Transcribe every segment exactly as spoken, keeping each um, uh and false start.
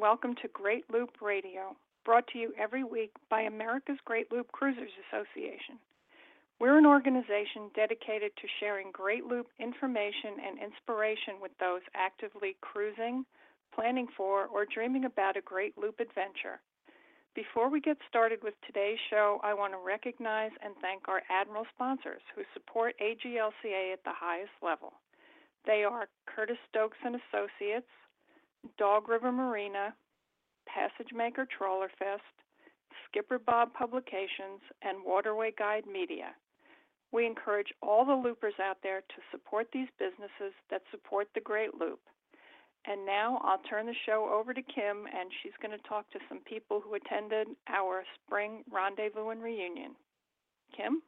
welcome to Great Loop Radio, brought to you every week by America's Great Loop Cruisers Association. We're an organization dedicated to sharing Great Loop information and inspiration with those actively cruising, planning for, or dreaming about a Great Loop adventure. Before we get started with today's show, I want to recognize and thank our Admiral sponsors who support A G L C A at the highest level. They are Curtis Stokes and Associates, Dog River Marina, Passage Maker Trawler Fest, Skipper Bob Publications, and Waterway Guide Media. We encourage all the loopers out there to support these businesses that support the Great Loop. And now I'll turn the show over to Kim, and she's going to talk to some people who attended our spring rendezvous and reunion. Kim?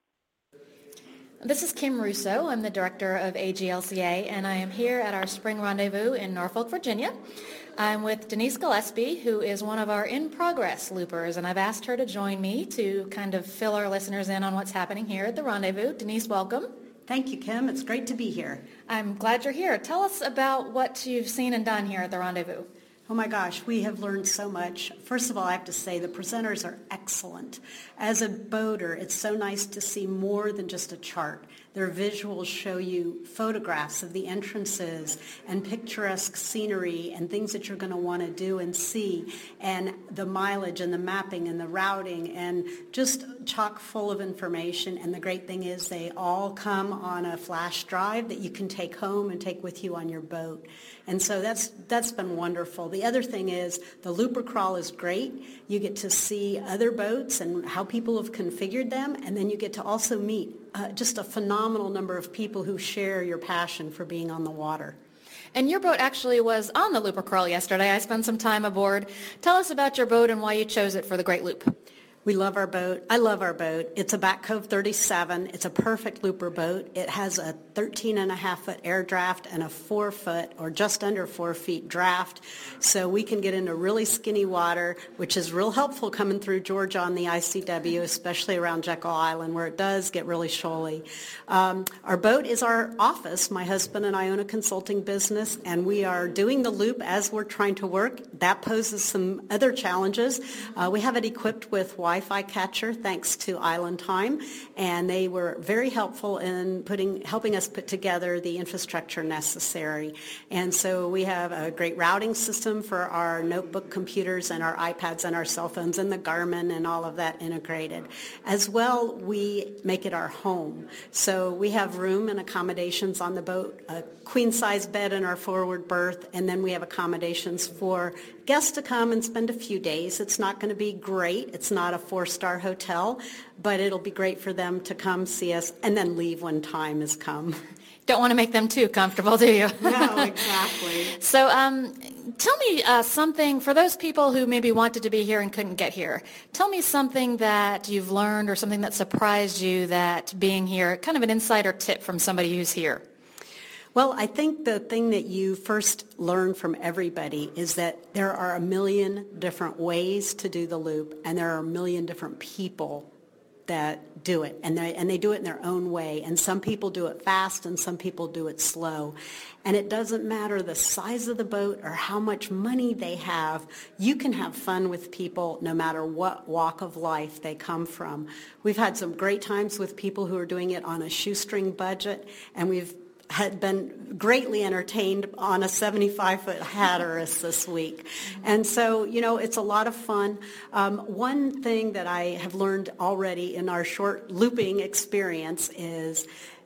This is Kim Russo. I'm the director of A G L C A, and I am here at our spring rendezvous in Norfolk, Virginia. I'm with Denise Gillespie, who is one of our in-progress loopers, and I've asked her to join me to kind of fill our listeners in on what's happening here at the rendezvous. Denise, welcome. Thank you, Kim. It's great to be here. I'm glad you're here. Tell us about what you've seen and done here at the rendezvous. Oh my gosh, we have learned so much. First of all, I have to say the presenters are excellent. As a boater, it's so nice to see more than just a chart. Their visuals show you photographs of the entrances and picturesque scenery and things that you're going to want to do and see, and the mileage and the mapping and the routing, and just chock full of information. And the great thing is they all come on a flash drive that you can take home and take with you on your boat. And so that's that's been wonderful. The other thing is the looper crawl is great. You get to see other boats and how people have configured them, and then you get to also meet uh, just a phenomenal number of people who share your passion for being on the water. And your boat actually was on the looper crawl yesterday. I spent some time aboard. Tell us about your boat and why you chose it for the Great Loop. We love our boat. I love our boat. It's a Back Cove thirty-seven. It's a perfect looper boat. It has a thirteen and a half foot air draft and a four foot or just under four feet draft. So we can get into really skinny water, which is real helpful coming through Georgia on the I C W, especially around Jekyll Island where it does get really shoaly. Um, our boat is our office. My husband and I own a consulting business, and we are doing the loop as we're trying to work. That poses some other challenges. Uh, we have it equipped with Wi-Fi catcher thanks to Island Time, and they were very helpful in putting helping us put together the infrastructure necessary. And so we have a great routing system for our notebook computers and our iPads and our cell phones and the Garmin and all of that integrated. As well, we make it our home. So we have room and accommodations on the boat, a queen-size bed in our forward berth, and then we have accommodations for guests to come and spend a few days. It's not going to be great. It's not a four-star hotel, but it'll be great for them to come see us and then leave when time has come. Don't want to make them too comfortable, do you? No, exactly. So um, tell me uh, something, for those people who maybe wanted to be here and couldn't get here, tell me something that you've learned or something that surprised you that being here, kind of an insider tip from somebody who's here. Well, I think the thing that you first learn from everybody is that there are a million different ways to do the loop, and there are a million different people that do it, and they, and they do it in their own way. And some people do it fast, and some people do it slow. And it doesn't matter the size of the boat or how much money they have. You can have fun with people no matter what walk of life they come from. We've had some great times with people who are doing it on a shoestring budget, and we've had been greatly entertained on a seventy-five foot Hatteras this week. And so, you know, it's a lot of fun. Um, one thing that I have learned already in our short looping experience is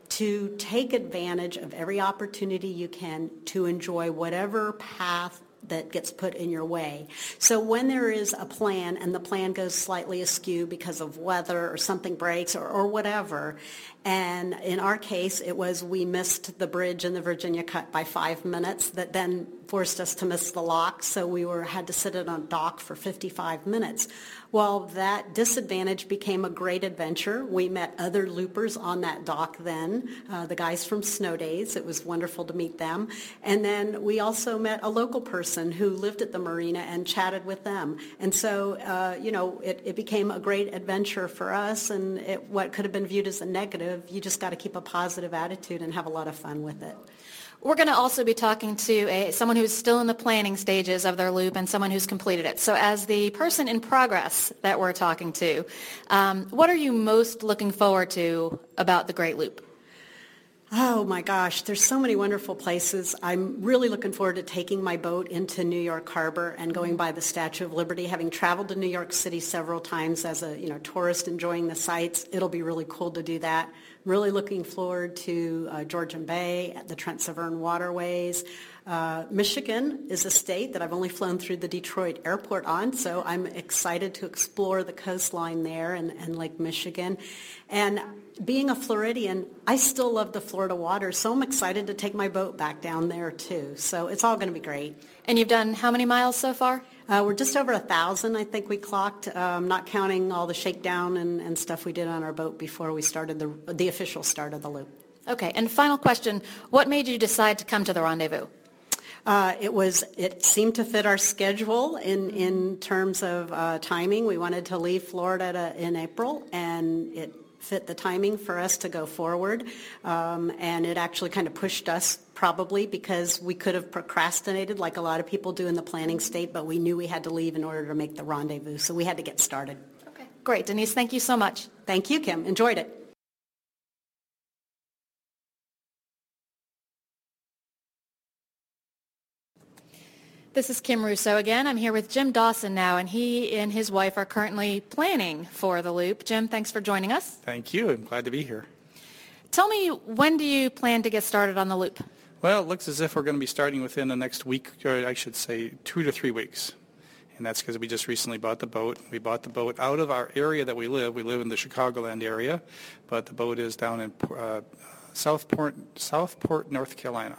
to take advantage of every opportunity you can to enjoy whatever path that gets put in your way. So when there is a plan and the plan goes slightly askew because of weather or something breaks or, or whatever, and in our case it was we missed the bridge in the Virginia Cut by five minutes that then forced us to miss the lock, so we were had to sit on a dock for fifty-five minutes. Well, that disadvantage became a great adventure. We met other loopers on that dock then, uh, the guys from Snow Days. It was wonderful to meet them. And then we also met a local person who lived at the marina and chatted with them. And so, uh, you know, it, it became a great adventure for us, and it, what could have been viewed as a negative, you just got to keep a positive attitude and have a lot of fun with it. We're going to also be talking to a, someone who's still in the planning stages of their loop and someone who's completed it. So as the person in progress that we're talking to, um, what are you most looking forward to about the Great Loop? Oh my gosh, there's so many wonderful places. I'm really looking forward to taking my boat into New York Harbor and going by the Statue of Liberty. Having traveled to New York City several times as a you know tourist enjoying the sights, it'll be really cool to do that. Really looking forward to uh, Georgian Bay, the Trent Severn waterways. Uh, Michigan is a state that I've only flown through the Detroit airport on, so I'm excited to explore the coastline there and, and Lake Michigan. And being a Floridian, I still love the Florida water, so I'm excited to take my boat back down there too. So it's all going to be great. And you've done how many miles so far? Uh, we're just over a thousand, I think we clocked, um, not counting all the shakedown and, and stuff we did on our boat before we started the the official start of the loop. Okay, and final question, what made you decide to come to the rendezvous? Uh, it was. It seemed to fit our schedule in, in terms of uh, timing. We wanted to leave Florida to, in April, and it fit the timing for us to go forward. Um, and it actually kind of pushed us probably because we could have procrastinated like a lot of people do in the planning state, but we knew we had to leave in order to make the rendezvous, so we had to get started. Okay, great. Denise, thank you so much. Thank you, Kim. Enjoyed it. This is Kim Russo again. I'm here with Jim Dawson now, and he and his wife are currently planning for the loop. Jim, thanks for joining us. Thank you. I'm glad to be here. Tell me, when do you plan to get started on the loop? Well, it looks as if we're going to be starting within the next week, or I should say two to three weeks. And that's because we just recently bought the boat. We bought the boat out of our area that we live. We live in the Chicagoland area, but the boat is down in uh, Southport, Southport, North Carolina.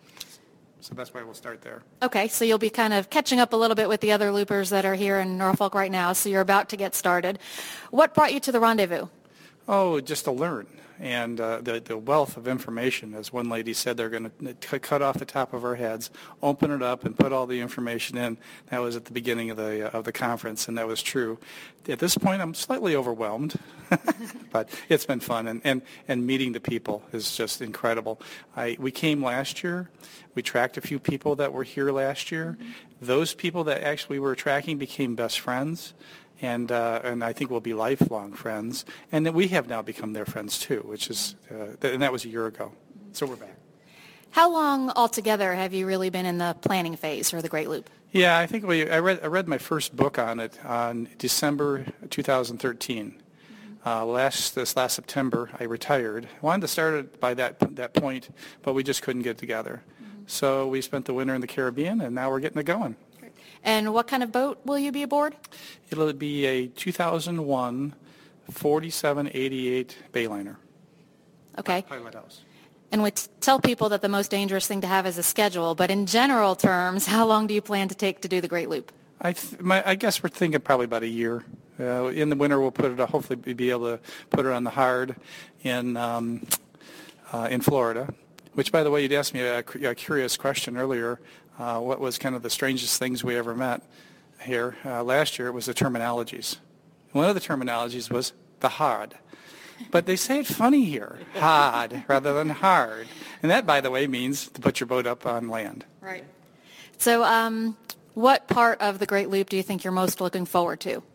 So that's why we'll start there. Okay, so you'll be kind of catching up a little bit with the other loopers that are here in Norfolk right now, so you're about to get started. What brought you to the rendezvous? Oh, just to learn. And uh, the, the wealth of information, as one lady said, they're going to cut off the top of our heads, open it up, and put all the information in. That was at the beginning of the uh, of the conference, and that was true. At this point, I'm slightly overwhelmed, but it's been fun, and, and, and meeting the people is just incredible. I, we came last year. We tracked a few people that were here last year. Mm-hmm. Those people that actually we were tracking became best friends. And uh, and I think we'll be lifelong friends, and that we have now become their friends too, which is, uh, th- and that was a year ago. So we're back. How long altogether have you really been in the planning phase for the Great Loop? Yeah, I think we. I read I read my first book on it on December two thousand thirteen. Uh, last this last September, I retired. I wanted to start it by that that point, but we just couldn't get together. Mm-hmm. So we spent the winter in the Caribbean, and now we're getting it going. And what kind of boat will you be aboard? It'll be a two thousand one forty-seven eighty-eight Bayliner. Okay. Pilot house. And we t- tell people that the most dangerous thing to have is a schedule, but in general terms, how long do you plan to take to do the Great Loop? I, th- my, I guess we're thinking probably about a year. Uh, in the winter, we'll put it. Hopefully, be able to put it on the hard in um, uh, in Florida. Which, by the way, you'd asked me a, a curious question earlier. Uh, what was kind of the strangest things we ever met here? Uh, last year, it was the terminologies. One of the terminologies was the hard. But they say it funny here, hard rather than hard. And that, by the way, means to put your boat up on land. Right. So um, what part of the Great Loop do you think you're most looking forward to?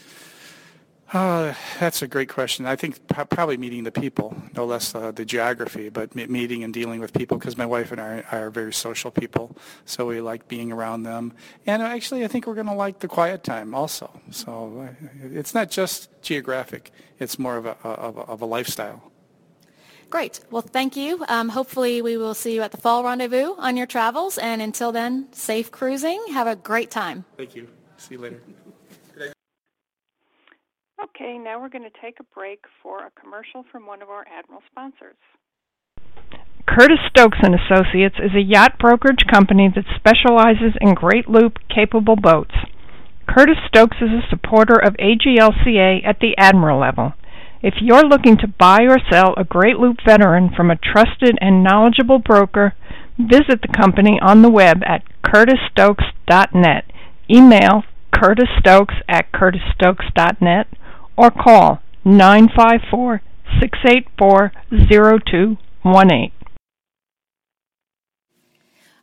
Uh, that's a great question. I think p- probably meeting the people, no less uh, the geography, but m- meeting and dealing with people, because my wife and I are very social people, so we like being around them. And actually, I think we're going to like the quiet time also. So uh, it's not just geographic. It's more of a, of a, of a lifestyle. Great. Well, thank you. Um, hopefully, we will see you at the Fall Rendezvous on your travels. And until then, safe cruising. Have a great time. Thank you. See you later. Okay, now we're going to take a break for a commercial from one of our Admiral sponsors. Curtis Stokes and Associates is a yacht brokerage company that specializes in Great Loop capable boats. Curtis Stokes is a supporter of A G L C A at the Admiral level. If you're looking to buy or sell a Great Loop veteran from a trusted and knowledgeable broker, visit the company on the web at curtis stokes dot net. Email curtisstokes at curtisstokes dot net or call nine five four, six eight four, zero two one eight.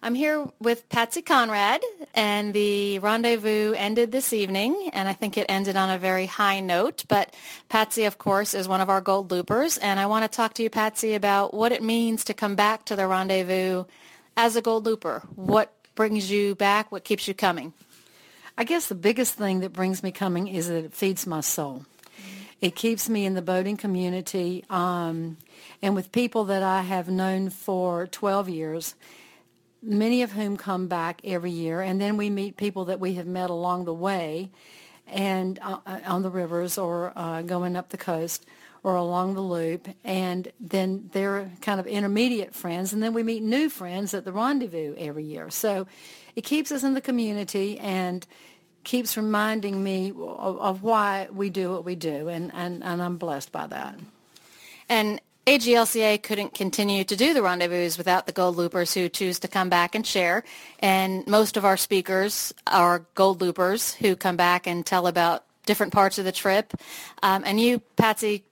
I'm here with Patsy Conrad, and the rendezvous ended this evening, and I think it ended on a very high note. But Patsy, of course, is one of our Gold Loopers, and I want to talk to you, Patsy, about what it means to come back to the rendezvous as a Gold Looper. What brings you back? What keeps you coming? I guess the biggest thing that brings me coming is that it feeds my soul. It keeps me in the boating community, um, and with people that I have known for twelve years, many of whom come back every year, and then we meet people that we have met along the way and uh, on the rivers or uh, going up the coast or along the loop, and then they're kind of intermediate friends, and then we meet new friends at the rendezvous every year. So it keeps us in the community and keeps reminding me of, of why we do what we do, and, and, and I'm blessed by that. And A G L C A couldn't continue to do the rendezvous without the Gold Loopers who choose to come back and share. And most of our speakers are Gold Loopers who come back and tell about different parts of the trip. Um, and you, Patsy,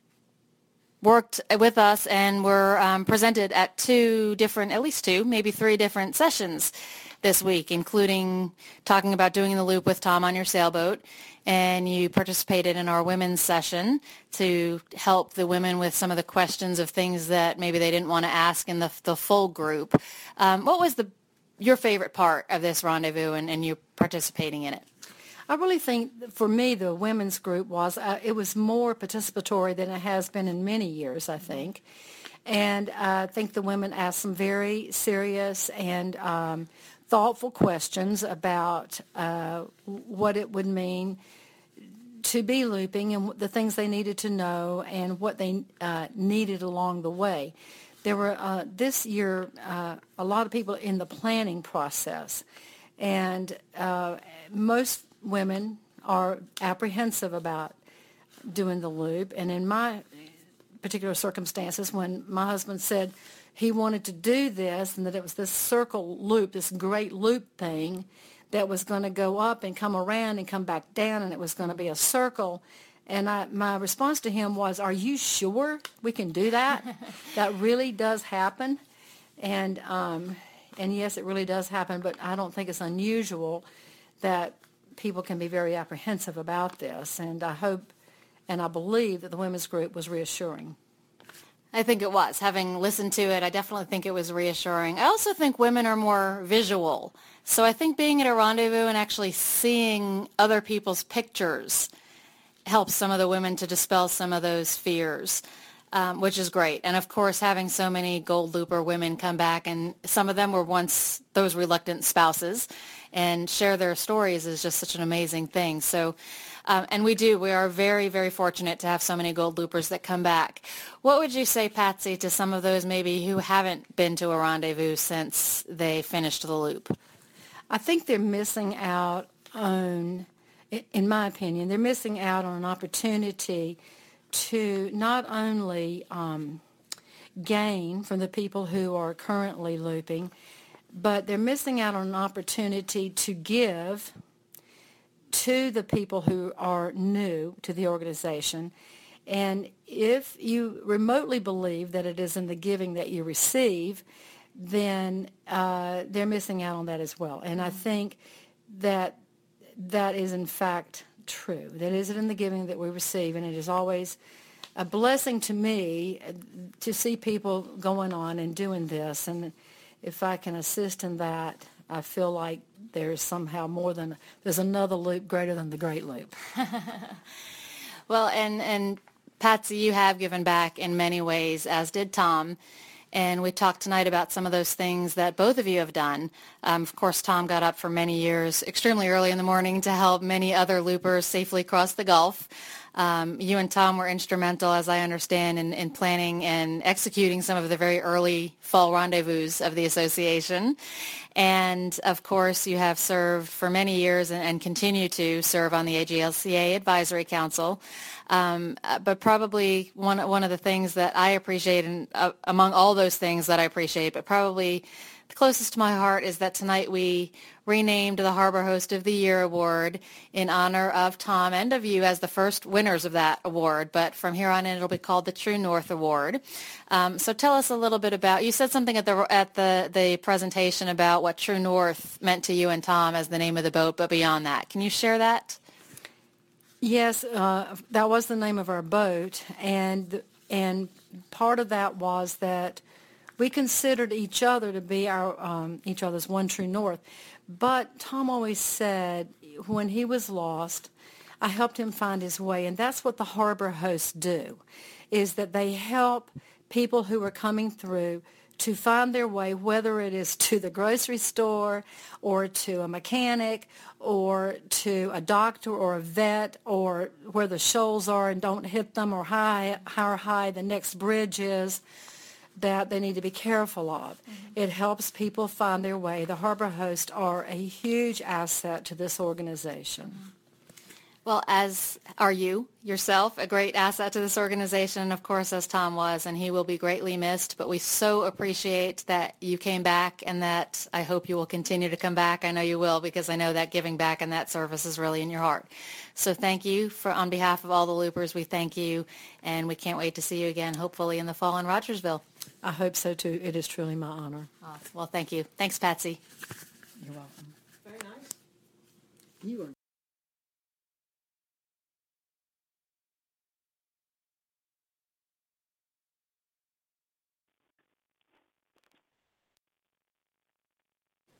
worked with us and were um, presented at two different, at least two, maybe three different sessions this week, including talking about doing the loop with Tom on your sailboat. And you participated in our women's session to help the women with some of the questions of things that maybe they didn't want to ask in the, the full group. Um, what was the your favorite part of this rendezvous and, and you participating in it? I really think for me the women's group was, uh, it was more participatory than it has been in many years, I think. And uh, I think the women asked some very serious and um, thoughtful questions about uh, what it would mean to be looping and the things they needed to know and what they uh, needed along the way. There were uh, this year uh, a lot of people in the planning process, and uh, most women are apprehensive about doing the loop. And in my particular circumstances, when my husband said he wanted to do this and that it was this circle loop, this great loop thing that was going to go up and come around and come back down, and it was going to be a circle. And I, my response to him was, are you sure we can do that? That really does happen. And, um, and yes, it really does happen, but I don't think it's unusual that people can be very apprehensive about this. And I hope and I believe that the women's group was reassuring. I think it was. Having listened to it, I definitely think it was reassuring. I also think women are more visual. So I think being at a rendezvous and actually seeing other people's pictures helps some of the women to dispel some of those fears, um, which is great. And of course, having so many Gold Looper women come back, and some of them were once those reluctant spouses, and share their stories is just such an amazing thing. So, um, and we do, we are very, very fortunate to have so many Gold Loopers that come back. What would you say, Patsy, to some of those maybe who haven't been to a rendezvous since they finished the loop? I think they're missing out on, in my opinion, they're missing out on an opportunity to not only um, gain from the people who are currently looping, but they're missing out on an opportunity to give to the people who are new to the organization. And if you remotely believe that it is in the giving that you receive, then uh, they're missing out on that as well. And I think that that is in fact true. That is it in the giving that we receive, and it is always a blessing to me to see people going on and doing this. And if I can assist in that, I feel like there's somehow more than, there's another loop greater than the Great Loop. Well, and, and Patsy, you have given back in many ways, as did Tom. And we talked tonight about some of those things that both of you have done. Um, of course, Tom got up for many years extremely early in the morning to help many other loopers safely cross the Gulf. Um, you and Tom were instrumental, as I understand, in, in planning and executing some of the very early fall rendezvous of the association. And, of course, you have served for many years and, and continue to serve on the A G L C A Advisory Council. Um, but probably one, one of the things that I appreciate in, uh, among all those those things that I appreciate, but probably the closest to my heart is that tonight we renamed the Harbor Host of the Year Award in honor of Tom and of you as the first winners of that award. But from here on in, it'll be called the True North Award. Um, so tell us a little bit about, you said something at the at the, the presentation about what True North meant to you and Tom as the name of the boat, but beyond that, can you share that? Yes, uh, that was the name of our boat, and and part of that was that we considered each other to be our um, each other's one true north. But Tom always said when he was lost, I helped him find his way, and that's what the harbor hosts do, is that they help people who are coming through to find their way, whether it is to the grocery store or to a mechanic or to a doctor or a vet or where the shoals are and don't hit them, or high, how high the next bridge is that they need to be careful of. Mm-hmm. It helps people find their way. The harbor hosts are a huge asset to this organization. Mm-hmm. Well, as are you yourself, a great asset to this organization, and of course, as Tom was, and he will be greatly missed. But we so appreciate that you came back, and that I hope you will continue to come back. I know you will, because I know that giving back and that service is really in your heart. So thank you. For on behalf of all the Loopers, we thank you, and we can't wait to see you again, hopefully in the fall in Rogersville. I hope so, too. It is truly my honor. Oh, well, thank you. Thanks, Patsy. You're welcome. Very nice. You are